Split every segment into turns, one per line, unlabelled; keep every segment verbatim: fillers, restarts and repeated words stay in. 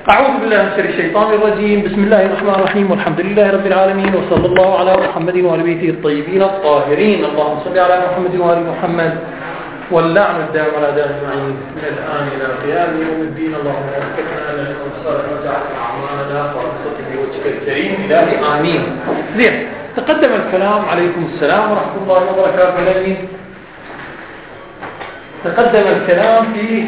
أعوذ بالله من شر الشيطان الرجيم. بسم الله الرحمن الرحيم، والحمد لله رب العالمين، وصلى الله على محمد وعلى بيته الطيبين الطاهرين. اللهم صل على محمد وعلى محمد، واللعن الدائم على دائم أجمعين من الآن إلى قيام يوم الدين. اللهم وفقنا لنا والصالح وجعل أعمالنا وأرزقنا بوجهك الكريم إلهي آمين. زين، تقدم الكلام. عليكم السلام ورحمة الله وبركاته. تقدم الكلام في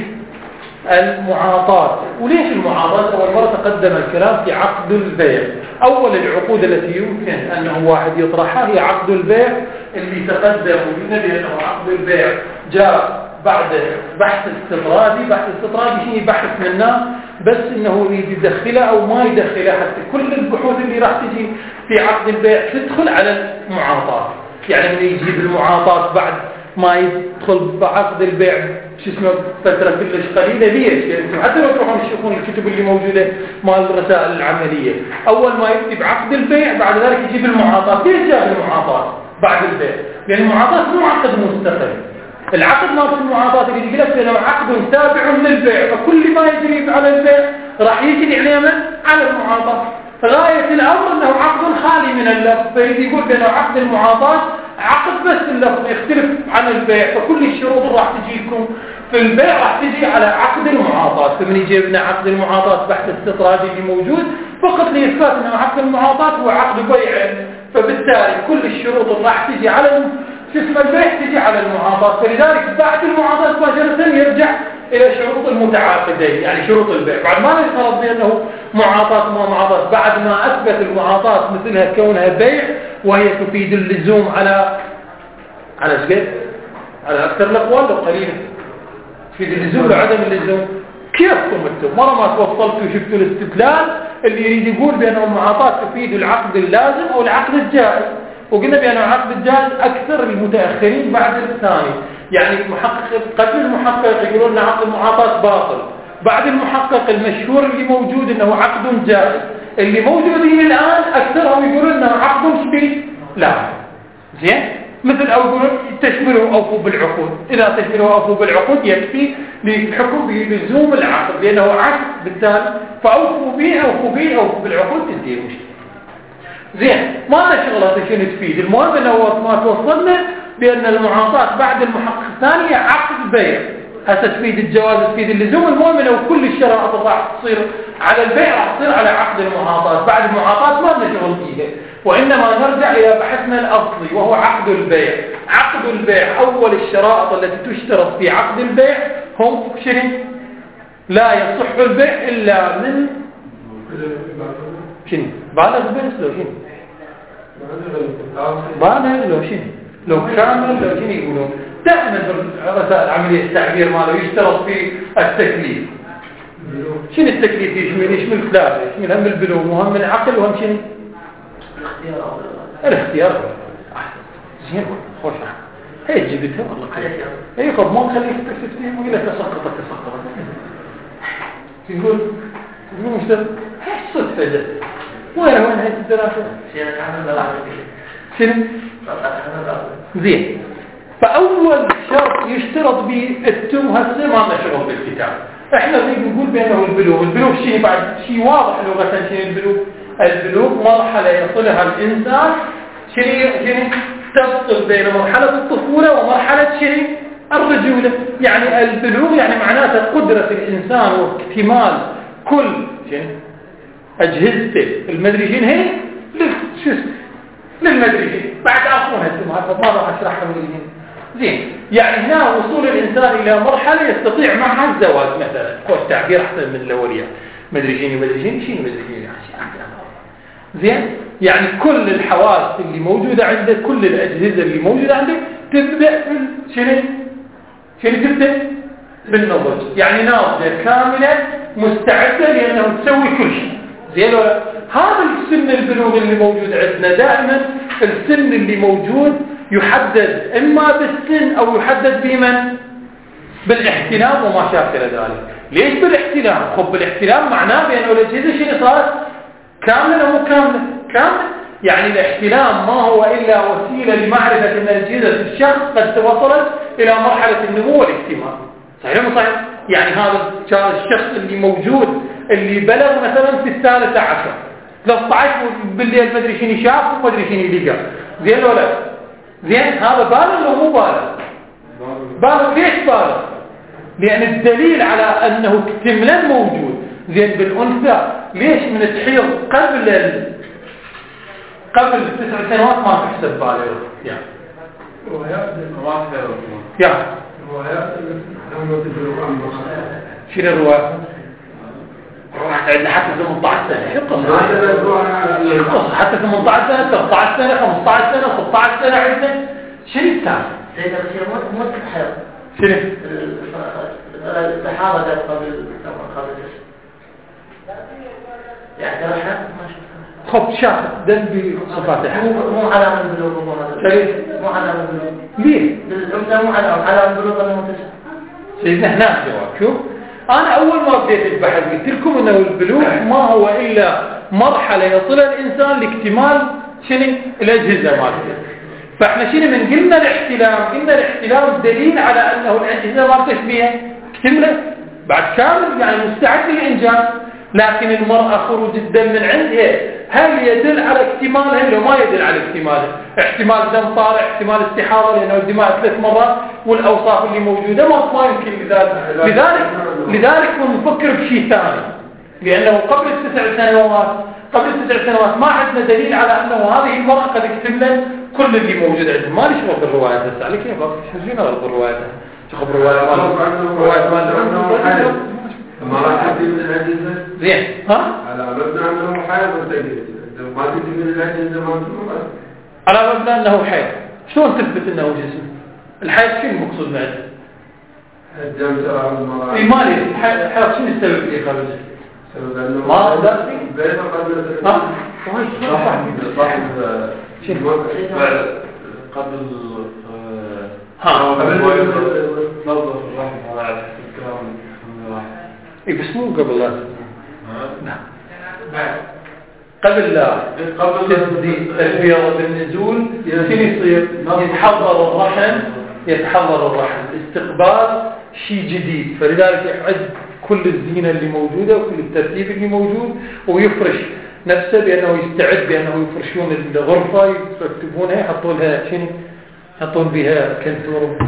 المعاطاة. وليش المعاطاة؟ أول مرة تقدم الكلام في عقد البيع. أول العقود التي يمكن أنه واحد يطرحها هي عقد البيع، اللي تقدم وقلنا بأنه عقد البيع جاء بعد بحث استطرادي. بحث استطرادي شيء بحث منه، بس إنه يدخله أو ما يدخله. حتى كل البحوث اللي راح تجي في عقد البيع تدخل على المعاطاة. يعني من يجيب المعاطاة بعد ما يدخل بعقد البيع شو اسمه فترة كلش قليلة. ليش؟ يعني حتى لو تروحون تشوفون الكتب اللي موجودة مال الرسائل العملية، أول ما يكتب عقد البيع بعد ذلك يجيب المعاطاة. ليش جاب المعاطاة بعد البيع؟ لأن المعاطاة مو عقد مستقل. العقد مال المعاطاة اللي يقول لك أنه عقد تابع للبيع، فكل ما يجري على البيع راح يجري عليه على المعاطاة. غاية الأمر أنه عقد خالي من اللفظ، فيجي يقول بأنه عقد المعاطاة عقد بس اللفظ يختلف عن البيع، فكل الشروط اللي راح تجيكم في البيع راح تجي على عقد المعاطاة. فمن يجيبنا عقد المعاطاة بحث الاستطرادي اللي موجود فقط لإثبات أن عقد المعاطاة هو عقد بيع، فبالتالي كل الشروط اللي راح تجي على اسم البيع تجي على المعاطاة. فلذلك بعد المعاطاة مباشرة يرجع إلى شروط المتعاقدين، يعني شروط البيع. بعد ما نفترض بأنه معاطاة ما معاطاة، بعد ما أثبت المعاطاة مثلها كونها بيع وهي تفيد اللزوم على على ايش؟ على أكثر الأقوال لو قليلا تفيد اللزوم وعدم اللزوم. كيفكم انتم؟ مرة ما توصلتوا وشفتوا الاستدلال اللي يريد يقول بأن المعاطاة تفيد العقد اللازم أو العقد الجائز، وقلنا بأن العقد الجائز أكثر المتأخرين بعد الثاني. يعني محقق قبل المحقق يقولون أن عقد المعاطاة باطل، بعد المحقق المشهور اللي موجود أنه عقد جائز. اللي موجودين الآن أكثرهم يقولون أنه عقد شبيه لا زين، مثل أو يقولون تشملوا أوفوا بالعقود. إذا تشملوا أوفوا بالعقود يكفي للحكم بلزوم العقد لأنه عقد، بالتالي فأوفوا به أوفوا به أوفوا بالعقود تنتهي المشكلة. زين، ما لنا شغلة شنو تفيد. المهم أنه ما توصلنا بأن المعاطاة بعد المحقق الثاني عقد بيع، هسه تفيد الجواز تفيد اللزوم. المهم أنه كل الشرائط راح تصير على البيع راح تصير على عقد المعاطاة. بعد المعاطاة ما لنا شغل فيها، وإنما نرجع إلى بحثنا الأصلي وهو عقد البيع. عقد البيع أول الشرائط التي تشترط في عقد البيع هم شنو؟ لا يصح البيع إلا من شنو؟ بالغ بس لو شنو؟ بالغ لو شنو؟ لو كامل لو شنو يقولون؟ دائما رسائل العملية التعبير ماله يشترط في التكليف. شنو التكليف؟ يشمل يشمل ثلاثة، يشمل هم البلوغ وهم العقل وهم شنو؟ الاختيار. زين خوش هي جبتها والله كذا. هي خب ما نخليك تكتب فيه ولا تسقطك تسقطك. يقول يقول مش ده صدفة ده. وين وين هاي الدراسة؟ شنو؟ زين. فأول شرط يشترط به التم هسه ما لنا شغل بالكتاب. احنا بنقول بأنه البلوغ. البلوغ شيء بعد شيء واضح لغة. شيء البلوغ؟ البلوغ مرحلة يصلها الإنسان شيء شيء تفصل بين مرحلة الطفولة ومرحلة شيء الرجولة. يعني البلوغ يعني معناته قدرة الإنسان واكتمال كل شيء أجهزته المدري شيء هي شو للمدري شيء. بعد أخونا السماء فما راح أشرحها من زين. يعني هنا وصول الإنسان إلى مرحلة يستطيع معها الزواج مثلا. هو التعبير أحسن من الأولية. مدري شيء مدري شيء شيء مدري شيء زين. يعني كل الحواس اللي موجودة عندك، كل الأجهزة اللي موجودة عندك تبدأ شنو شنو تبدأ بالنضج. يعني ناضجة كاملة مستعدة لأنه تسوي كل شيء زين. هذا السن البلوغ اللي موجود عندنا. دائما السن اللي موجود يحدد إما بالسن أو يحدد بمن؟ بالاحتلام وما شابه ذلك. ليش بالاحتلام؟ خب بالاحتلام معناه بأنه الأجهزة شنو صارت كاملة أو مو كاملة؟ كاملة. يعني الاحتلام ما هو إلا وسيلة لمعرفة أن أجهزة الشخص قد وصلت إلى مرحلة النمو والاكتمال. صحيح مو صحيح؟ يعني هذا الشخص اللي موجود اللي بلغ مثلا في الثالثة عشر ثلاثة عشر بالليل ما ادري شنو شاف وما ادري شنو لقى، زين ولا زين؟ هذا بالغ ولا مو بالغ؟ بالغ. ليش بالغ؟ لأن الدليل على أنه اكتمالا موجود. زين بالأنثى ليش من تحيض قبل ال... قبل تسع سنوات ما تحسب بالغ؟ يعني
روايات ما تفعل
يعني
روايات لما تدروا عن
شنو الروايات؟ عندنا حتى ثمانية عشر سنة القصة حتى ثمانية عشر سنة ثلاثة عشر سنة خمسة عشر سنة ستة عشر سنة عندنا شنو الثاني؟
سيدنا بشير مو مو تحيض
شنو؟
الصحابة قبل قبل يعني ترى احنا ما شفنا
خب شاف دم بصفاته
مو مو علامة البلوغ مو علامة البلوغ
ليه؟
بالأمثال مو علامة علامة البلوغ أنه متسع.
سيدنا هنا جواب. شوف أنا أول ما بديت البحث قلت لكم أنه البلوغ ما هو إلا مرحلة يصل الإنسان لاكتمال شنو الأجهزة مالته. فإحنا شنو من قلنا الاحتلام؟ قلنا الاحتلام دليل على أنه الأجهزة ما تشبيه اكتملت بعد كامل يعني مستعد للإنجاز. لكن المرأة خروج الدم من عندها هل يدل على اكتمالها لو ما يدل على اكتمالها؟ احتمال دم طارئ، احتمال استحاضة لأنه الدماء ثلاث مرات والأوصاف اللي موجودة ما ما يمكن لذلك لذلك لذلك نفكر بشيء ثاني. لأنه قبل التسع سنوات قبل التسع سنوات ما عندنا دليل على أنه هذه المرأة قد اكتملت كل اللي موجود عندها. ما ليش غلط الروايات هسه على كيف شو غلط الروايات؟ شو خبر الروايات مال الروايات مال
ما راح تجي من الأجهزة
زين ها؟
على مبنى أنه حيض وتجهيز ما تجي من الأجهزة ما تروح
على مبنى أنه حيض. شلون تثبت أنه جسم؟ الحيض شنو المقصود بعد؟
الدم ترى المرأة
إيه مالي الحيض شنو السبب اللي خرج؟
سبب أنه
ما دارسي؟
بيت قبل
ها؟
صاحب
شنو؟
قبل
ها
قبل نظف الرحم على الكلام
إيه بس مو قبل لا نعم قبل لا قبل البيض بالنزول شنو يصير؟ يتحضر الرحم يتحضر الرحم استقبال شيء جديد. فلذلك يعد كل الزينة اللي موجودة وكل الترتيب اللي موجود ويفرش نفسه بأنه يستعد بأنه يفرشون الغرفة يرتبونها يحطون لها شنو يحطون بها كنتور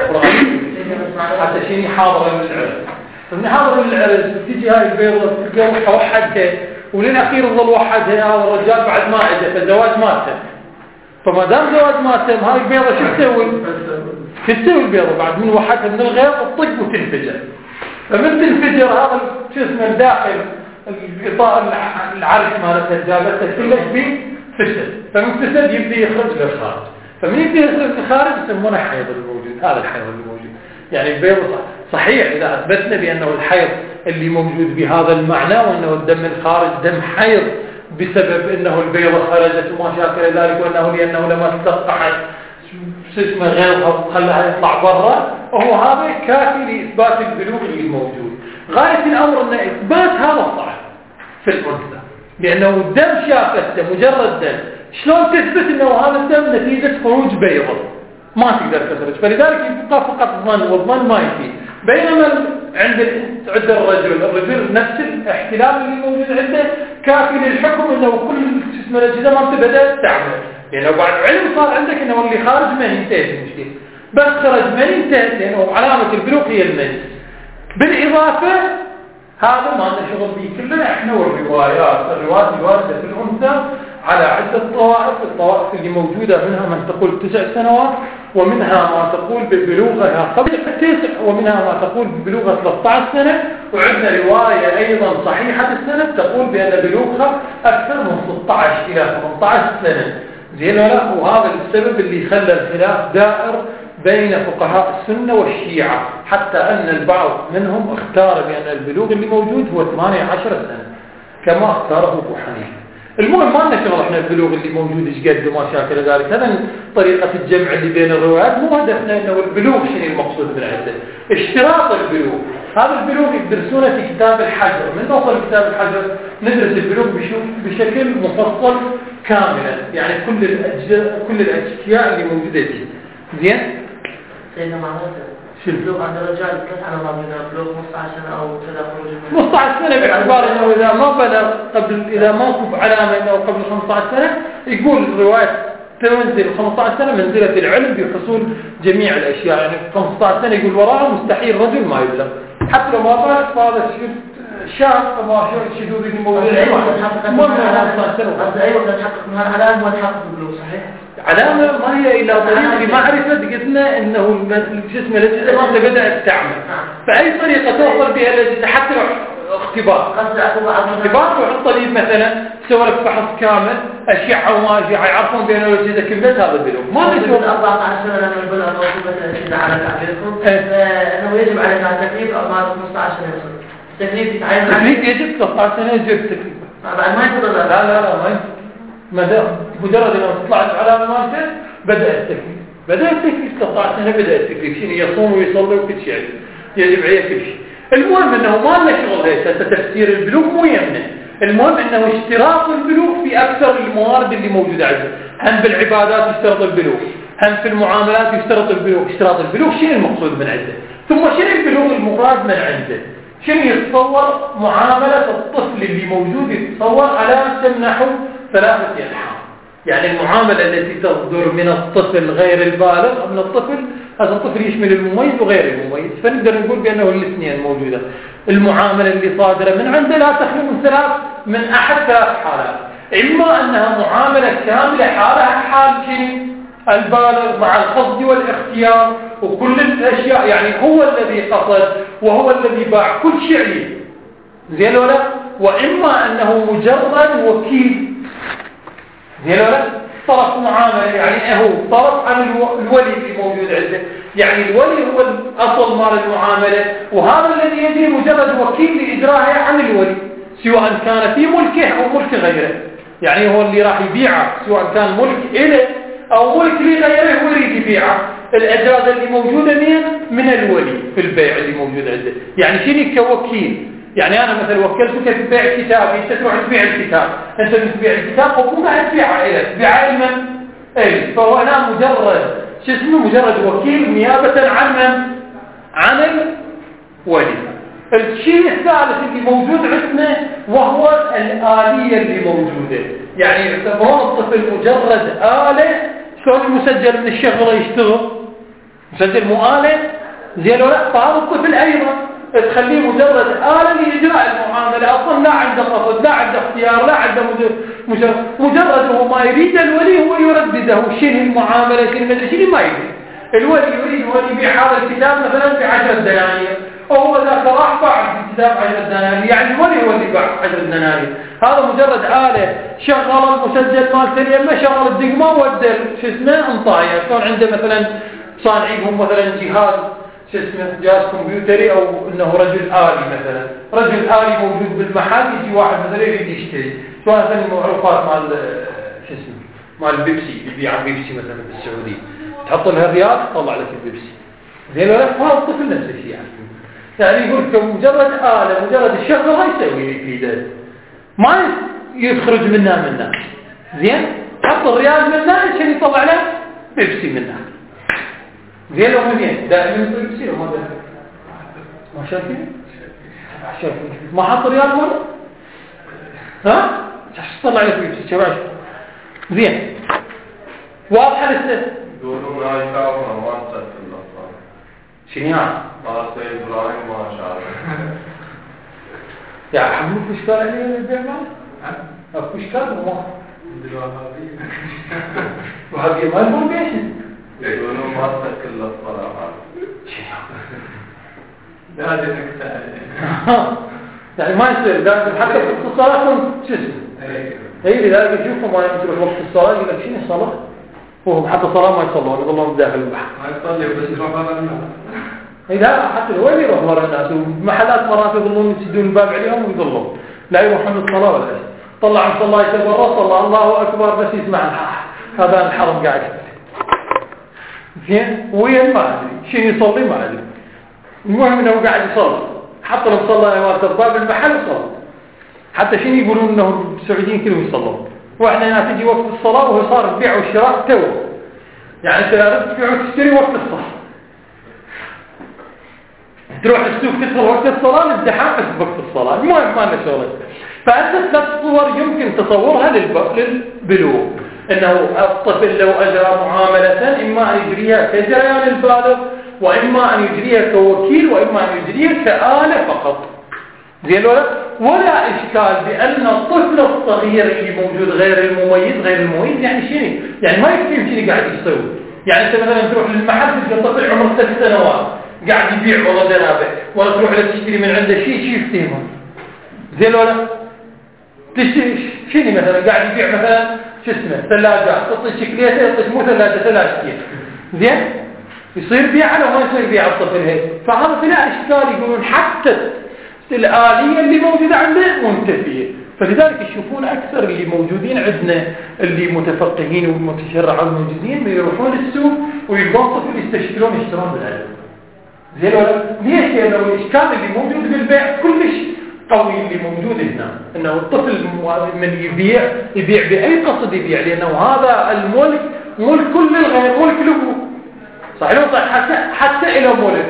حتى شنو حاضر للعرس. من حاضر للعرس تيجي هاي البيضة تلقى وحدها وللأخير ظل وحدها هذا الرجال بعد ما اجى فالزواج ماته. فما دام زواج ماته هاي البيضة شو تسوي؟ شو تسوي البيضة بعد من وحدها من الغير تطق وتنفجر. فمن تنفجر هذا شو اسمه الداخل الغطاء العرش مالتها جابتها كلش بيه فسد. فمن فسد يبدي يخرج للخارج. فمن يبدي يخرج للخارج يسمونه حيض الموجود. هذا الحيض الموجود يعني البيض صحيح إذا أثبتنا بأنه الحيض اللي موجود بهذا المعنى وأنه الدم الخارج دم حيض بسبب أنه البيضة خرجت وما شاكل ذلك وأنه لأنه لما تلقحت اسمه غيرها وخلها يطلع برا وهو هذا كافي لإثبات البلوغ اللي موجود. غاية الأمر أن إثبات هذا صعب في الأنثى لأنه الدم شافته مجرد دم. شلون تثبت أنه هذا الدم نتيجة خروج بيضة؟ ما تقدر تخرج. فلذلك يبقى فقط ظن والظن ما يفيد. بينما عند عند الرجل الرجل نفس الاحتلال اللي موجود عنده كافي للحكم انه كل اسم الاجهزه ما بدات تعمل. يعني لو بعد علم صار عندك انه اللي خارج ما ينتهي المشكله بس خرج ما ينتهي لانه علامه البلوغ هي النجس. بالاضافه هذا ما لنا شغل به كلنا احنا والروايات الروايات الوارده في الانثى على عدة طوائف. الطوائف اللي موجودة منها من تقول تسع سنوات ومنها ما تقول ببلوغها قبل التسع ومنها ما تقول ببلوغها ثلاثة عشر سنة. وعندنا رواية أيضا صحيحة السنة تقول بأن بلوغها أكثر من ستة عشر إلى ثمانية عشر سنة. زين ولا؟ وهذا السبب اللي خلى الخلاف دائر بين فقهاء السنة والشيعة حتى أن البعض منهم اختار بأن البلوغ اللي موجود هو ثمانية عشر سنة كما اختاره أبو حنيفة. المهم ما لنا شغل احنا البلوغ اللي موجود ايش قد وما شاكل ذلك. هذا طريقة الجمع اللي بين الروايات مو هدفنا انه البلوغ شنو المقصود بالعدة. اشتراط البلوغ هذا البلوغ يدرسونه في كتاب الحجر. من نوصل كتاب الحجر ندرس البلوغ بشكل مفصل كاملا يعني كل الأجزاء كل الاشياء اللي موجودة فيه. زين؟
سيدنا معروف
شو
البلوغ عند الرجال كيف على ما بين البلوغ خمسة عشر سنة أو كذا خروج
خمسة عشر سنة باعتبار أنه إذا ما بلغ قبل إذا ما كب علامة أنه قبل خمسة عشر سنة يقول الرواية تنزل خمسة عشر سنة منزلة العلم بحصول جميع الأشياء. يعني خمسة عشر سنة يقول وراءه مستحيل رجل ما يبلغ حتى لو ما بلغ فهذا شاب فما شذوذ الموضوع.
أيوة تحقق من العلامة وتحقق البلوغ صحيح.
علامة ما هي إلا طريقة لمعرفة قلنا أنه الجسم الذي ما بدأ يستعمل فأي طريقة توصل بها الذي حتى لو اختبار اختبار وحط لي مثلا سوى لك فحص كامل أشعة وما أشعة يعرفون بأنه الجزء كملت هذا البلوغ ما نشوف
أربعة عشر سنة لما البلوغ موجودة الشدة على تعبيركم أنه يجب علينا تكليف أو بعد خمسة عشر سنة التكليف يتعين
التكليف يجب ثلاثة عشر سنة يجب التكليف
بعد ما يفضل
لا لا لا ما يفضل مجرد أنه تطلع العلامة مالته بدأ التكليف بدأ التكليف ثلاثة عشر سنة بدأ التكليف شيء يصوم ويصلي وكل شيء يجب عليه كل شيء. المهم أنه ما لنا شغل هيك تفسير البلوغ مو يمنع. المهم أنه اشتراط البلوغ في أكثر الموارد اللي موجودة عنده. هم بالعبادات يشترط البلوغ هم في المعاملات يشترط البلوغ. اشتراط البلوغ شنو المقصود من عنده ثم شنو البلوغ المراد من عنده شنو يتصور معاملة الطفل اللي موجود يتصور على تمنحه ثلاثة أنحاء. يعني المعاملة التي تصدر من الطفل غير البالغ من الطفل هذا الطفل يشمل المميز وغير المميز فنقدر نقول بأنه الاثنين موجودة. المعاملة اللي صادرة من عنده لا تخلو من ثلاث من أحد ثلاث حالات. إما أنها معاملة كاملة حالها حال شيء البالغ مع القصد والاختيار وكل الأشياء يعني هو الذي قصد وهو الذي باع كل شيء زين ولا. وإما أنه مجرد وكيل زين ولا طرف معاملة يعني هو طرف عن الولي اللي موجود عنده. يعني الولي هو الأصل مال المعاملة وهذا الذي يجري مجرد وكيل لإجراءها عن الولي سواء كان في ملكه أو ملك غيره. يعني هو اللي راح يبيعه سواء كان ملك إله أو ملك لغيره ويريد يبيعه. الأجازة اللي موجودة من من الولي في البيع اللي موجود عنده. يعني شنو كوكيل يعني أنا مثلا وكلتك تبيع كتابي أنت تروح تبيع الكتاب أنت تبيع الكتاب ومو قاعد تبيعه إلك تبيعه علما إيه فهو أنا مجرد شو اسمه مجرد وكيل نيابة عن من عن الولي. الشيء الثالث اللي موجود عندنا وهو الآلية اللي موجودة. يعني يعتبرون الطفل مجرد آلة شلون المسجل من الشغلة يشتغل مسجل مو آلة زين ولا. فهذا الطفل أيضا تخليه مجرد آلة لإجراء المعاملة أصلا لا عنده قصد لا عنده اختيار لا عنده مجرد مجرد هو ما يريد الولي هو يردده شنو المعاملة شنو مدري شنو ما يريد. الولي يريد هو يبيع هذا الكتاب مثلا بعشر دنانير وهو ذاك راح باع الكتاب عشر دنانير يعني الولي هو اللي باع عشر دنانير. هذا مجرد آلة شغل المسجل مال اليمه شغل الدقمة ودل شو اسمه انطايه كان عنده مثلا صانعيهم مثلا جهاز شو اسمه جهاز كمبيوتري او انه رجل آلي مثلا رجل آلي موجود بالمحل يجي واحد مثلا يريد يشتري شو مثلا المعروفات مال شو اسمه مال بيبسي يبيع بيبسي مثلا بالسعودية تحط لها ريال تطلع لك البيبسي زين ولا. هذا الطفل نفس الشيء يعني يقول مجرد آلة مجرد الشغل ما يسوي في ذلك ما يخرج منها منها زين حط الريال منها عشان يطلع له بيبسي منها زين لو منين دائما بيبسي وما ده ما شايفين شايفين ما حط ريال مرة ها تطلع له بيبسي شباب زين واضحة لسه
يقولون ما يشافنا ما تسكت الأطفال
شنو يعني
ما سيد إبراهيم ما شاء الله
يا حمود وش قال عليه البيع مال؟ أكو إشكال وما وهذه ما يقول بيش
يقولون ما تسكت الأطفال هذه نكتة
يعني ما يصير لازم حتى في الصلاة شو اسمه هي لذلك يشوفوا ما يمكن وقت الصلاة يقول لك شنو الصلاة وهم حتى الصلاة ما يصلون يظلون بداخل البحر
ما يصلي بس يروح على الناس
لا حتى الوين يروح ورا الناس ومحلات مرات يظلون يسدون الباب عليهم ويظلون لا يروحون الصلاة ولا شيء طلع عن صلاة يتبرى صلى الله أكبر بس يسمع هذا الحرم قاعد زين وين ما أدري شيء يصلي ما أدري المهم إنه قاعد يصلي حتى لو صلى يوارد الباب المحل صلى حتى شيء يقولون إنه السعوديين كلهم يصلون وإحنا هنا تجي وقت الصلاة وهو صار البيع والشراء تو يعني أنت لا تبيع وتشتري وقت الصلاة تروح السوق تدخل وقت الصلاة الازدحام في وقت الصلاة، المهم ما لنا شغل. فأنت ثلاث صور يمكن تصورها للبلوغ، أنه الطفل لو أجرى معاملة إما أن يجريها كجريان البالغ، وإما أن يجريها كوكيل، وإما أن يجريها كآلة فقط. زين ولا ولا إشكال بأن الطفل الصغير اللي موجود غير المميز غير المميز يعني شنو؟ يعني ما يفهم شنو قاعد يسوي. يعني أنت مثلا تروح للمحل تلقى طفل عمره ست سنوات قاعد يبيع والله دنابه، ولا تروح له تشتري من عنده شيء شيء يفتهمه. زين ولا تشتري شنو مثلا قاعد يبيع مثلا شو اسمه ثلاجات، تعطي شكليته يعطيك مو ثلاجة ثلاجتين. زين يصير بيع ولا ما يصير بيع الطفل هيك. فهذا فيها إشكال، يقولون حتى الآلية اللي موجودة عنده منتفية. فلذلك يشوفون أكثر اللي موجودين عندنا اللي متفقهين والمتشرعين الموجودين بيروحون السوق ويلقون طفل يستشترون يشترون بالعلم. زين ولا ليش؟ لأنه الإشكال اللي موجود بالبيع كلش قوي اللي موجود هنا، أنه الطفل من يبيع يبيع بأي قصد يبيع، لأنه هذا الملك ملك كل الغير ملك له. صحيح حتى حتى إلى ملك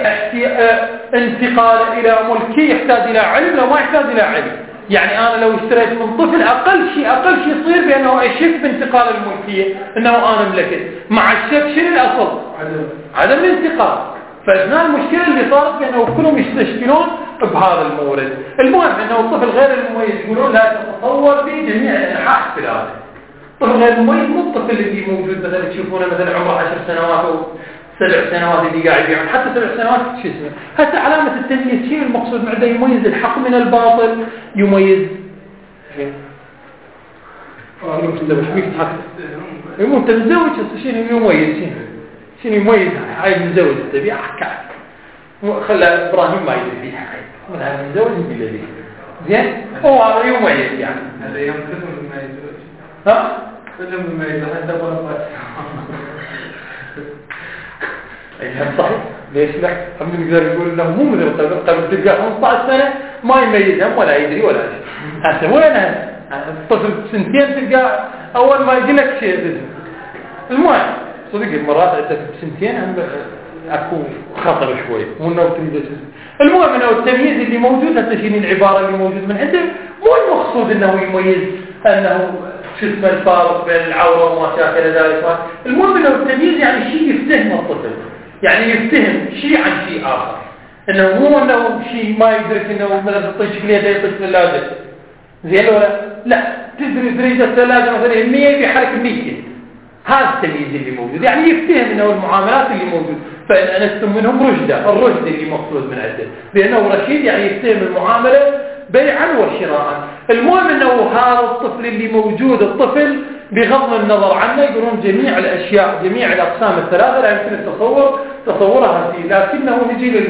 انتقال إلى ملكي يحتاج إلى علم، لو ما يحتاج إلى علم. يعني أنا لو اشتريت من طفل أقل شيء أقل شيء يصير بأنه أشك بانتقال الملكية، أنه أنا ملكت. مع الشك شنو الأصل؟ عدم الانتقال. فإذن المشكلة اللي صارت بأنه كلهم يستشكلون بهذا المورد. المهم أنه الطفل غير المميز يقولون لا تتصور في جميع أنحاء الثلاثة. الطفل غير المميز مو الطفل اللي موجود مثلا تشوفونه مثلا عمره عشر سنوات أو سبع سنوات اللي قاعد يبيعون، حتى سبع سنوات شو اسمه. حتى علامة التمييز شيء المقصود معده يميز الحق من الباطل، يميز اه مش بيك حق مو انت متزوج شنو يميز شنو شنو يميز هاي متزوج تبي احكي خلى ابراهيم ما يدري فيها هاي من هذا متزوج بالله زين هو هذا يميز يعني
هذا يوم كلهم ما يدري
ها
كلهم ما يدري حتى ولا
أي صحيح. ليش لا؟ هم نقدر نقول إنه مو مثل قبل قبل تلقى خمسة عشر سنة ما يميزهم ولا يدري ولا شيء. هسه وينها؟ الطفل سنتين تلقى أول ما يجي لك شيء بزم. المهم صدق مرات عندك سنتين هم أكو خطر شوي وإنه تريد شيء. المهم إنه التمييز اللي موجود هذا شيء العبارة اللي موجود من عنده مو المقصود إنه يميز أنه شو اسمه الفارق بين العورة وما شاكل ذلك. المهم إنه التمييز يعني شيء يفتهم الطفل. يعني يفتهم شيء عن شيء آخر، إنه مو إنه شيء ما يدرك إنه مثلا تطيش شكلية يطيش ثلاجة. زين ولا لا تدري تريد الثلاجة مثلا مية بحركة مية. هذا التمييز اللي موجود، يعني يفتهم إنه المعاملات اللي موجود. فإن أنستم منهم رشدة، الرشد اللي مقصود من عنده، لأنه رشيد يعني يفتهم المعاملة بيعا وشراء. المهم إنه هذا الطفل اللي موجود الطفل بغض النظر عنه يقولون جميع الأشياء جميع الأقسام الثلاثة لا يمكن التصور تصورها فيه، لكنه نجي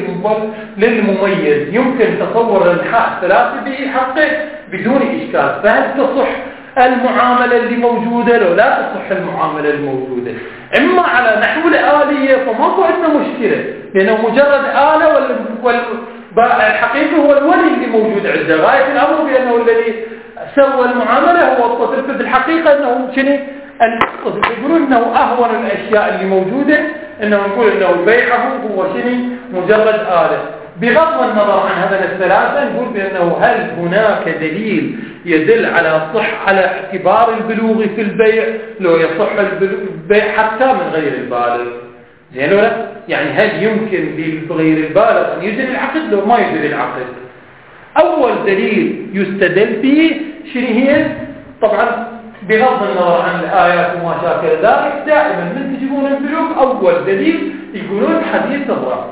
للمميز يمكن تصور الأنحاء الثلاثة بحقه بدون إشكال. فهل تصح المعاملة اللي موجودة لو لا تصح المعاملة الموجودة؟ إما على نحو الآلية فما عندنا مشكلة، لأنه مجرد آلة وال... وال... الحقيقة هو الولي اللي موجود عنده. غاية الأمر بأنه الذي سوى المعاملة هو الطفل. في الحقيقة أنه شنو الطفل يقولون أنه أهون الأشياء اللي موجودة أنه نقول أنه بيعه هو شنو مجرد آلة. بغض النظر عن هذا الثلاثة نقول بأنه هل هناك دليل يدل على صح على اعتبار البلوغ في البيع لو يصح البيع حتى من غير البالغ؟ زين ولا يعني هل يمكن لغير البالغ أن يجري العقد لو ما يجري العقد؟ أول دليل يستدل فيه شنو هي؟ طبعا بغض النظر عن الآيات وما شاكل ذلك دائما من تجيبون البلوغ أول دليل يقولون حديث الرب.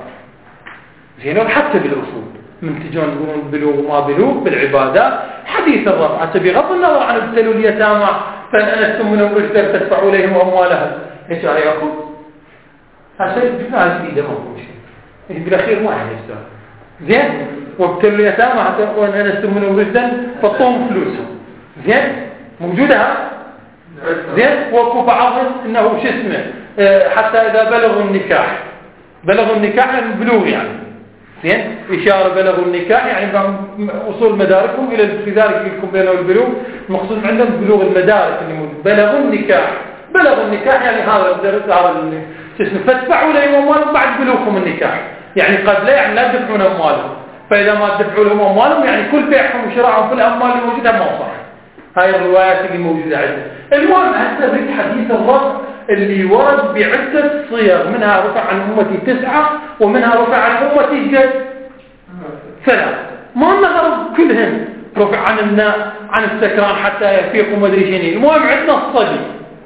زين حتى بالأصول من تجون يقولون بلوغ وما بلوغ بالعبادات حديث الرب. حتى بغض النظر عن ابتلوا اليتامى فإن أنستم منهم رشدا تدفعوا إليهم أموالهم. إيش رأيكم؟ هذا شيء بفعل إيده ما هو شيء بالأخير ما يعني يستوى. زين وابتلوا اليتامى حتى وإن أنستم منهم رشدا فطوم فلوسهم. زين موجودة. زين وكو بعضهم إنه شو اسمه حتى إذا بلغوا النكاح بلغوا النكاح يعني بلوغ يعني زين إشارة بلغوا النكاح يعني وصول مداركهم إلى في ذلك يكون بينه البلوغ مقصود عندهم بلوغ المدارك اللي موجود. بلغوا النكاح بلغوا النكاح يعني هذا الدرس هذا شو اسمه فاتبعوا لهم أموالهم بعد بلوغهم النكاح. يعني قد لا يعني لا تدفعون أموالهم، فإذا ما تدفعوا لهم أموالهم يعني كل بيعهم وشراعهم في الأموال اللي موجودة ما صح. هاي الروايات اللي موجودة عندنا. المهم هسه في حديث الرفع اللي ورد بعدة صيغ، منها رفع عن أمتي تسعة ومنها رفع عن أمتي جد ثلاث، ما نغرب كلهم رفع عن الناء عن السكران حتى يفيق وما ادري شنو. المهم عندنا الصبي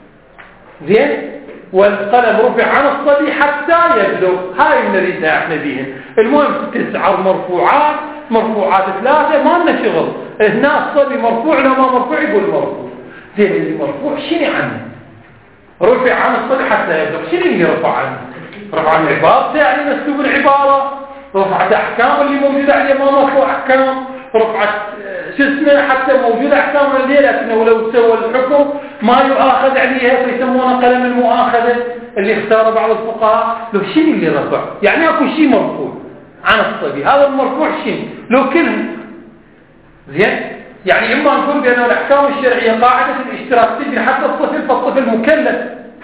زين، والقلم رفع عن الصبي حتى يبلغ. هاي الذي احنا بيهم. المهم تسعة مرفوعات، مرفوعات ثلاثة ما لنا شغل. هنا الصبي مرفوع لو ما مرفوع يقول مرفوع. زين اللي مرفوع شنو عنه؟ رفع عن الصبي حتى يبلغ، شنو اللي رفع عنه؟ رفع عن عبارته يعني مسلوب العبارة، رفعت أحكام اللي موجودة عليه ما مرفوع أحكام، رفعت شو اسمه حتى موجودة أحكام عليه لكنه لو سوى الحكم ما يؤاخذ عليها فيسمونه قلم المؤاخذة اللي اختار بعض الفقهاء. لو شنو اللي رفع؟ يعني اكو شيء مرفوع عن الصبي، هذا المرفوع شنو؟ لو كلهم زين. يعني إما نقول بأنه الأحكام الشرعية قاعدة الاشتراك تجري حتى الطفل، فالطفل مكلف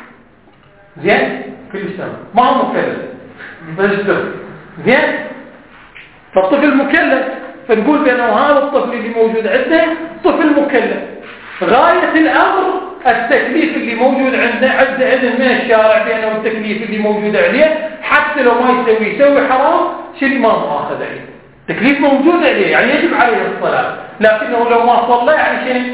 زين كل سنة ما هو مكلف بس زين، فالطفل مكلف، فنقول بأنه هذا الطفل اللي موجود عنده طفل مكلف. غاية الأمر التكليف اللي موجود عنده عنده إذن من الشارع بأنه التكليف اللي موجود عليه حتى لو ما يسوي يسوي حرام شيء ما مؤاخذ عليه، تكليف موجود عليه يعني يجب عليه الصلاة، لكنه لو ما صلى يعني شيء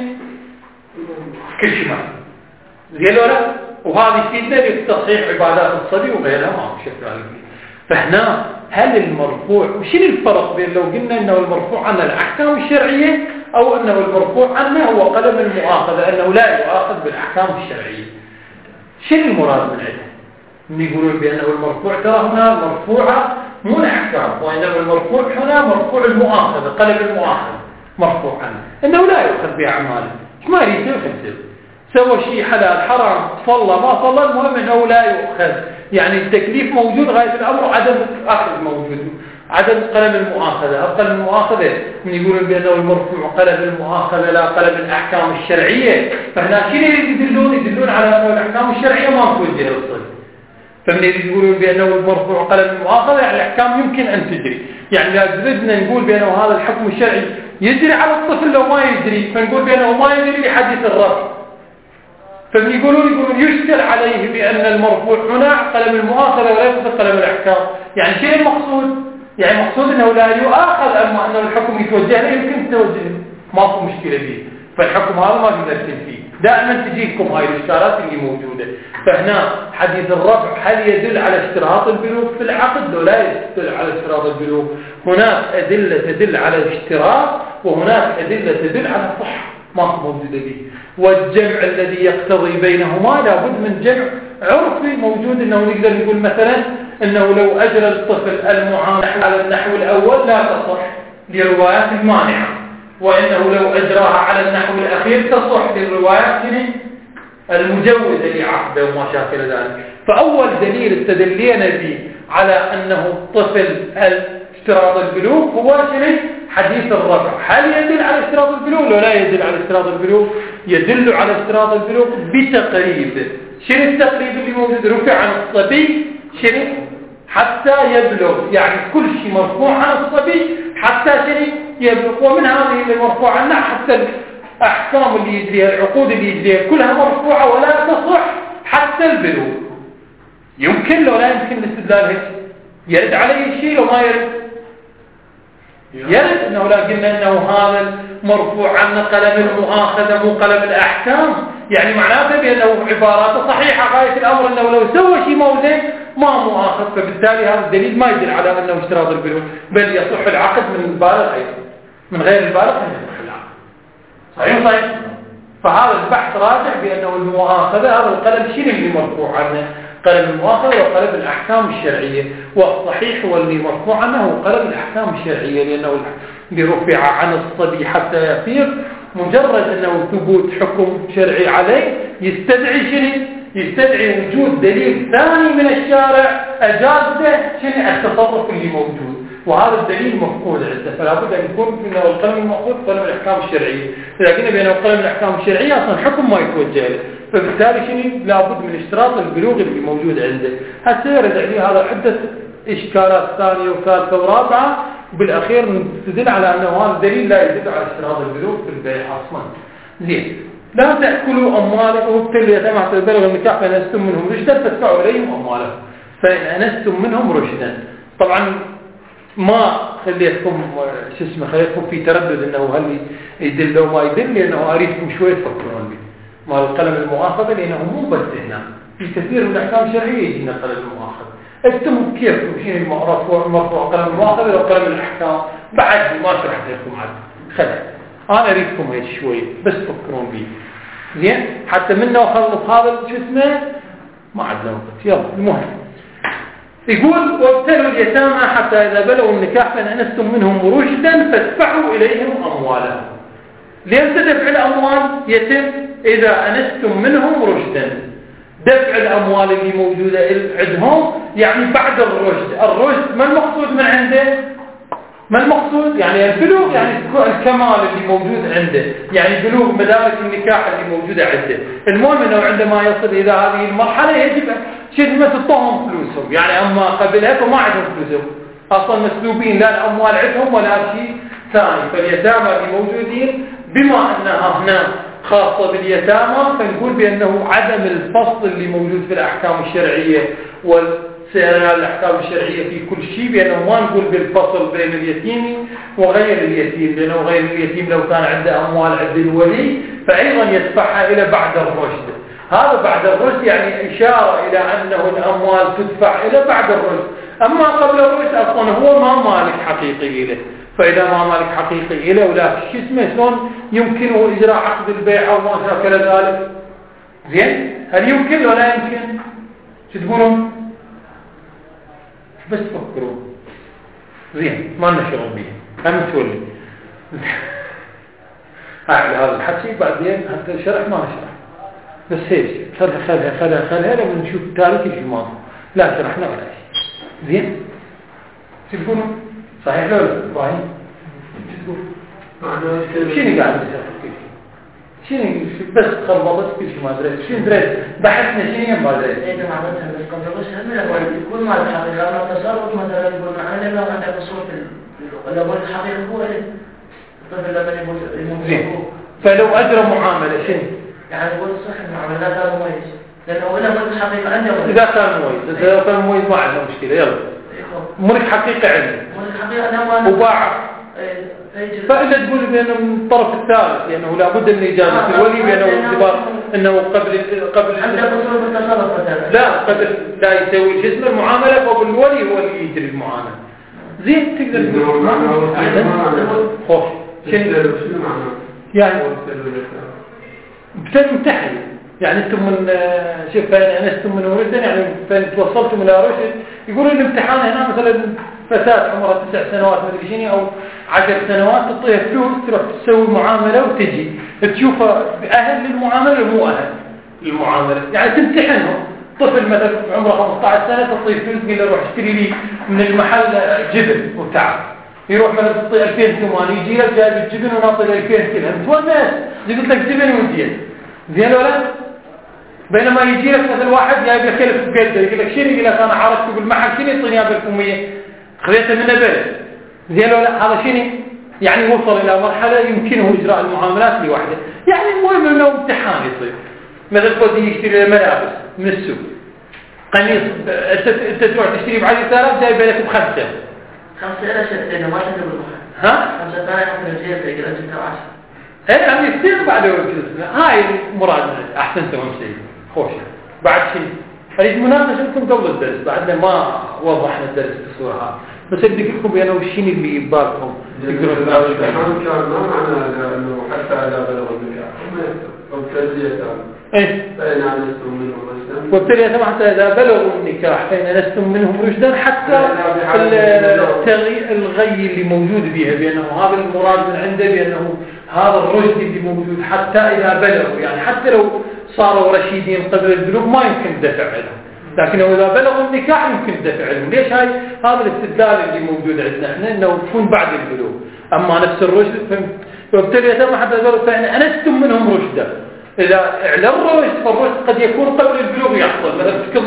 كل شيء ما زين ولا. وهذه يفيدنا لتصحيح عبادات الصبي وغيرها ما هو شكل عليه. فهنا هل المرفوع وشنو الفرق بين لو قلنا انه المرفوع عن الاحكام الشرعيه او انه المرفوع عنه هو قلم المؤاخذه، انه لا يؤاخذ بالاحكام الشرعيه؟ شنو المراد من عنده؟ من يقولون بانه المرفوع ترى هنا المرفوعه مو الاحكام، وانما المرفوع هنا مرفوع المؤاخذه، قلم المؤاخذه مرفوع عنه، انه لا يؤخذ باعماله. ايش ما يريد يؤخذ؟ سوى شيء حلال حرام صلى ما صلى، المهم انه لا يؤخذ. يعني التكليف موجود، غاية الأمر عدم أخذ موجود، عدم قلم المؤاخذة. قلم المؤاخذة من يقولون بأنه المرفوع قلم المؤاخذة لا قلم الأحكام الشرعية، فهنا شنو يدلون؟ يدلون على أن الأحكام الشرعية ما توجه الصل. فمن يقولون بأنه المرفوع قلم المؤاخذة يعني الأحكام يمكن أن تجري. يعني لا بدنا نقول بأنه هذا الحكم الشرعي يجري على الطفل لو ما يجري، فنقول بأنه ما يجري لحديث الرفع. فمن يقولون يقولون يشكل عليه بأن المرفوع هنا قلم المؤاخذة وليس قلم الأحكام. يعني شيء المقصود؟ يعني مقصود أنه لا يؤاخذ، أما أنه الحكم يتوجه له يمكن توجه، ما في مشكلة فيه. فالحكم هذا ما بنرسل فيه، دائما تجيكم هاي الإشارات اللي موجودة. فهنا حديث الرفع هل يدل على اشتراط البلوغ في العقد ولا يدل على اشتراط البلوغ؟ هناك أدلة تدل على الاشتراط وهناك أدلة تدل على الصحة ما موجودة به. والجمع الذي يقتضي بينهما لابد من جمع عرفي موجود، انه نقدر نقول مثلا انه لو اجرى الطفل المعاملة على النحو الاول لا تصح لروايات المانعة، وانه لو اجراها على النحو الاخير تصح للروايات المجوزة لعقده وما شاكل ذلك. فاول دليل استدلينا به على انه الطفل اشتراط البلوغ هو شنو؟ حديث الرفع. هل يدل على اشتراط البلوغ ولا لا يدل على اشتراط البلوغ؟ يدل على اشتراط البلوغ بتقريب. شنو التقريب اللي موجود؟ رفع عن الصبي شنو؟ حتى يبلغ، يعني كل شيء مرفوع عن الصبي حتى شنو؟ يبلغ. ومن هذه اللي مرفوع عنها حتى الأحكام اللي يجريها، العقود اللي يجريها كلها مرفوعة ولا تصح حتى البلوغ. يمكن لو لا يمكن الاستدلال هيك؟ يرد عليه شيء وما يرد؟ يرد. انه لا قلنا انه هذا مرفوع عن قلم المؤاخذة مو قلم الأحكام، يعني معناته بأنه عباراته صحيحة. غاية الأمر أنه لو سوى شيء موزن ما مؤاخذ، فبالتالي هذا الدليل ما يدل على أنه اشتراط البلوغ، بل يصح العقد من البالغ أيضا، من غير البالغ أن يصح العقد. صحيح صحيح. فهذا البحث راجع بأنه المؤاخذة هذا القلم شنو اللي مرفوع عنه؟ قلم المؤاخذة وقلم الأحكام الشرعية. والصحيح هو اللي مرفوع عنه هو قلم الأحكام الشرعية، لأنه اللي رفع عن الصبي حتى يفيق مجرد أنه ثبوت حكم شرعي عليه يستدعي شنو؟ يستدعي وجود دليل ثاني من الشارع أجازه شنو؟ التصرف اللي موجود، وهذا الدليل مفقود عنده. فلا بد أن يكون أنه القلم المفقود قلم الأحكام الشرعية. إذا قلنا بأنه قلم الأحكام الشرعية أصلا حكم ما يتوجه له، فبالتالي شنو؟ لابد من اشتراط البلوغ اللي موجود عنده. هسه يرد عليه هذا عدة إشكالات ثانية وثالثة ورابعة، وبالأخير نستدل على أنه هذا الدليل لا يدل على اشتراط البلوغ في البيع أصلا. زين، لا تأكلوا أموالكم وابتلوا اليتامى حتى يبلغوا النكاح فإن أنستم منهم رشدا فادفعوا إليهم أموالهم فإن أنستم منهم رشدا. طبعا ما خليتكم شو اسمه خليتكم في تردد أنه هل يدل أو ما يدل، لأنه أريدكم شوية تفكرون به مع القلم المؤاخذة، لأنه مو بس هنا في كثير من الأحكام الشرعية يجينا قلم المؤاخذة. اكتبوا كيف شيء المرفوع مرفوع قلم المؤاخذة لو قلم الأحكام بعد ما شرحت لكم عاد خلي أنا أريدكم هيك شوية بس تفكرون به زين حتى منه وخلص هذا شو اسمه ما عندنا وقت. يلا المهم يقول وابتلوا اليتامى حتى إذا بلغوا النكاح فإن أنستم منهم رشدا فادفعوا إليهم أموالهم. لأن دفع الأموال يتم إذا أنستم منهم رشدا. دفع الأموال اللي موجودة عندهم يعني بعد الرشد. الرشد ما المقصود من عنده؟ ما المقصود؟ يعني البلوغ، يعني الكمال اللي موجود عنده، يعني بلوغ مدارك النكاح اللي موجودة عنده. المهم أنه عندما يصل إلى هذه المرحلة يجب خدمة تعطوهم فلوسهم، يعني أما قبلها فما عندهم فلوسهم أصلا مسلوبين، لا الأموال عندهم ولا شيء ثاني. فاليتامى اللي موجودين بما أنها هنا خاصة باليتامى فنقول بأنه عدم الفصل اللي موجود في الأحكام الشرعية والسيرة الأحكام الشرعية في كل شيء، بأنه ما نقول بالفصل بين اليتيم وغير اليتيم، لأنه غير اليتيم لو كان عنده أموال عند الولي فأيضا يدفعها إلى بعد الرشد. هذا بعد الرشد يعني إشارة إلى أنه الأموال تدفع إلى بعد الرشد، أما قبل الرشد أصلا هو ما مالك حقيقي له. فإذا ما مالك حقيقي له ولا شو اسمه شلون يمكنه إجراء عقد البيع أو ما شابه ذلك؟ زين، هل يمكن ولا يمكن؟ شو تقولون؟ بس فكروا. زين، ما لنا شغل به، هم تولي. أعلى هذا الحكي بعدين حتى الشرح ما نشرح. بس هيك خلها خلها خلها خلها لما نشوف تاريخ الجماعة لا شرحنا ولا شيء. زين، شو تقولون؟ صحيح لو لا إبراهيم؟ شو تقول؟ شنو قاعد نشرح كل شيء؟ شنو بس خلصت كل شيء ما دريت. شنو دريت؟ بحثنا شنو ما دريت.
إذا ما عملتها بس قبل بس هم لا يكون ما الحقيقة ما التصرف مثلا يقول معنا لا عندك صوت ولا هو الحقيقة هو الطفل لما يقول
زين. فلو أجرى معاملة شنو؟
يعني يقول صح المعاملة لا كان مميز لأنه ولا هو الحقيقة عنده.
إذا كان مميز إذا كان مميز ما عندنا مشكلة. يلا. ملك حقيقة عنده.
ملك حقيقة أنا
وباع. فإذا تقول بأنه من الطرف الثالث لأنه لا بد من إجازة الولي بأنه اعتبار أنه قبل قبل لا قبل لا يسوي جسم المعاملة قبل الولي هو اللي يجري المعاملة. زين تقدر تقول خوش شنو يعني بتمتحن يعني أنتم من شوف فإن أنستم من وردا يعني فإن توصلتم إلى رشد يقولون الامتحان هنا مثلا فتاة عمرها تسع سنوات ما أدري شنو أو عشر سنوات تعطيها فلوس تروح تسوي معاملة وتجي تشوفها أهل للمعاملة مو أهل للمعاملة يعني تمتحنهم. طفل مثلا عمره خمسة عشر سنة تعطيه فلوس تقول له روح اشتري لي من المحل جبن وتعب يروح مثلا تعطيه ألفين ثمانية يجي له جايب الجبن ونعطيه ألفين كلها متونس قلت لك جبن وزين زين ولا بينما يجي لك مثلا واحد جايب لك كلف بقدر يقول لك شنو يقول لك أنا عرفت بالمحل شنو يعطيني ألفين خذيته منه بلد زين ولا هذا شنو يعني وصل إلى مرحلة يمكنه إجراء المعاملات لوحده. يعني المهم إنه امتحان يصير مثل فوزي يشتري ملابس من السوق قميص أنت تروح تشتري بعشرة آلاف جايب لك بخمسة
خمسة آلاف شتى ما تنتبه بالمحل
ها
خمسة آلاف من الجيب يقول أنت عشرة
إيه يعني يصير بعد هاي مراد أحسن تمام شيء خوش بعد شيء أريد مناقشتكم قبل الدرس بعدنا ما وضحنا الدرس بصورة بس بدي أقول لكم بأنه الشيء اللي يبالكم تقدروا
تناقشوا الامتحان كان ما معنى أنه حتى إذا بلغ النكاح وابتلية
إيه
فإن أنستم منهم رشدا
وابتلية حتى إذا بلغوا النكاح فإن أنستم منهم رشدا حتى التغيير الغي اللي موجود بها بأنه هذا المراد من عنده بأنه هذا الرشد اللي موجود حتى إذا بلغوا يعني حتى لو صاروا رشيدين قبل البلوغ ما يمكن دفع لهم لكنه إذا بلغوا النكاح يمكن دفع لهم. ليش هاي هذا الاستدلال اللي موجود عندنا احنا انه تكون بعد البلوغ اما نفس الرشد وابتلي يتم حتى البلوغ فإن أنستم منهم رشدا. إذا اعلى الرشد فالرشد قد يكون قبل البلوغ يحصل مثلا تذكر لك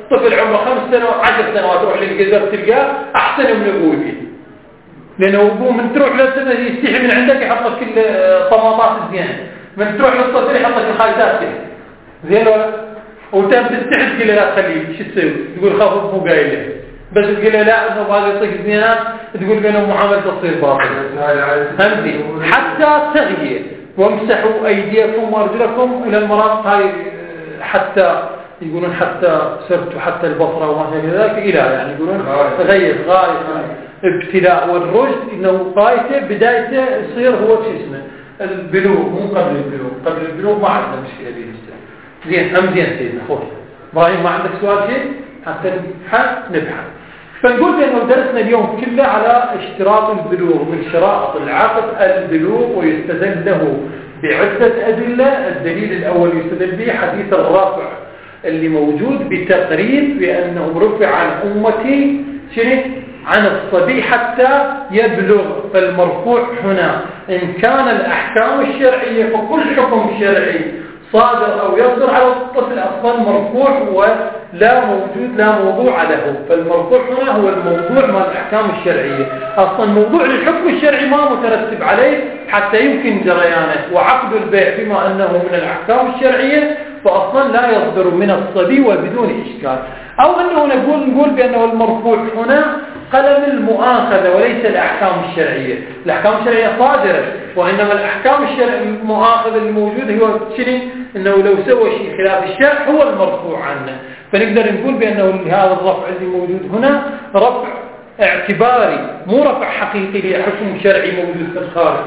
طفل عمره خمس سنوات عشر سنوات تروح للجزر تلقاه أحسن من أبوه فيه، لأنه أبوه من تروح للسنة يستحي من عندك يحط لك الطماطات الزينة، من تروح للطفل يحط لك الخايسات زين ولا؟ وتم تستحي تقول له لا تخليه شو تسوي؟ تقول خاف أبوه قايل له، بس تقول له لا إنه هذا يعطيك زينات تقول بينهم معاملة تصير باطلة. فهمتي؟ حتى تغيير وامسحوا أيديكم وأرجلكم إلى المرافق هاي حتى يقولون حتى سرت حتى البصرة وما شابه ذلك إلى يعني يقولون غير غاية ابتلاء والرشد إنه غايته بدايته يصير هو شو اسمه البلوغ مو قبل البلوغ. قبل البلوغ ما عندنا مشكلة به زين. أم زين سيدنا خوش إبراهيم ما عندك سؤال شيء حتى نبحث نبحث. فنقول بأنه درسنا اليوم كله على اشتراط البلوغ من شرائط العقد البلوغ، ويستدل له بعدة أدلة. الدليل الأول يستدل به حديث الرافع اللي موجود بتقريب بأنه رفع عن أمتي شنو عن الصبي حتى يبلغ. فالمرفوع هنا إن كان الأحكام الشرعية فكل حكم شرعي صادر أو يصدر على الطفل أصلا مرفوع ولا موجود لا موضوع له. فالمرفوع هنا هو الموضوع مع الأحكام الشرعية. أصلا موضوع للحكم الشرعي ما مترتب عليه حتى يمكن جريانه. وعقد البيع بما أنه من الأحكام الشرعية فأصلا لا يصدر من الصبي وبدون إشكال. أو أنه نقول نقول بأنه المرفوع هنا قلم المؤاخذة وليس الأحكام الشرعية. الأحكام الشرعية صادرة، وإنما الأحكام الشرعية المؤاخذة الموجود هو شيء إنه لو سوى شيء خلاف الشرع هو المرفوع عنه. فنقدر نقول بأنه هذا الرفع اللي موجود هنا رفع اعتباري مو رفع حقيقي لحكم شرعي موجود في الخارج.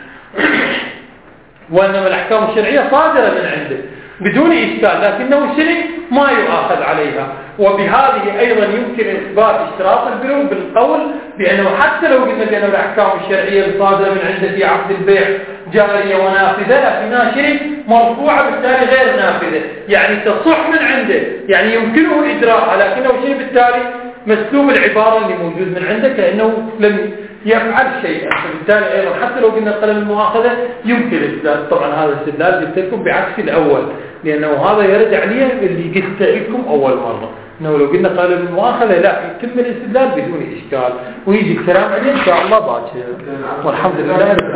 وإنما الأحكام الشرعية صادرة من عنده بدون إشكال، لكنه شيء ما يؤاخذ عليها. وبهذه أيضا يمكن إثبات اشتراط البلوغ بالقول بأنه حتى لو قلنا بأن الأحكام الشرعية الصادرة من عنده في عقد البيع جارية ونافذة لكنها شيء مرفوعة بالتالي غير نافذة، يعني تصح من عنده، يعني يمكنه إجراءها لكنه شيء بالتالي مسلوب العبارة اللي موجود من عنده كأنه لم يفعل شيئا. فبالتالي أيضا حتى لو قلنا قلم المؤاخذة يمكن الاستدلال. طبعا هذا الاستدلال قلت لكم بعكس الأول، لأنه هذا يرجع لي اللي قلت لكم أول مرة أنه لو قلنا قلم المؤاخذة لا يتم الاستدلال بدون إشكال، ويجي الكلام عليه إن شاء الله باكر. والحمد لله.